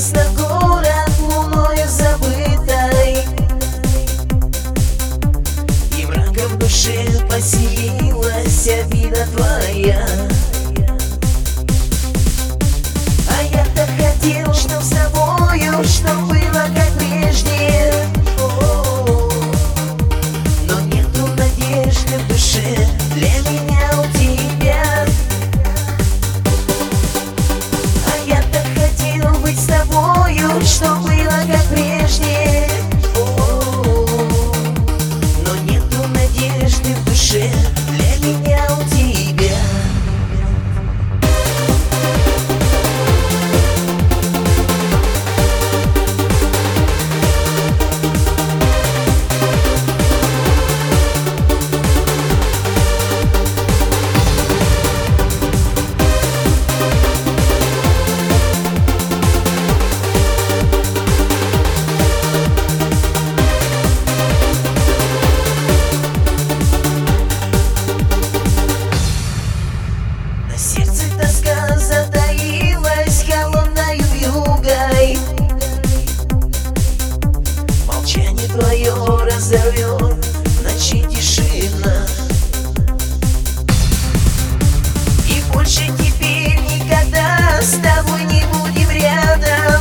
Ясно, город луною забытой, и мраком в душе поселилась обида твоя. А я так хотел, чтоб с тобою, чтоб было как прежде. Но нету надежды в душе для меня у тебя. А я так хотел быть с тобою, чтоб было как прежде. Но нету надежды в душе для меня у тебя. Сердце тоска затаилась холодною вьюгой. Молчание твое разорвет в ночи тишина. И больше теперь никогда с тобой не будем рядом.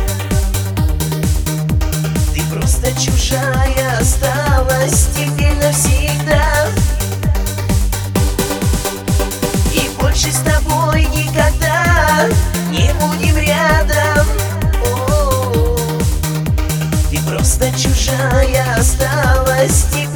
Ты просто чужая осталась теперь навсегда. Больше с тобой никогда не будем рядом. Ты просто чужая осталась.